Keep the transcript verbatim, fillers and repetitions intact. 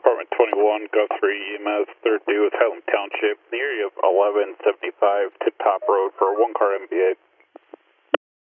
Department twenty-one, Go three E M S, third due with Highland Township, in the area of eleven seventy-five Tip Top Road for one car M B A.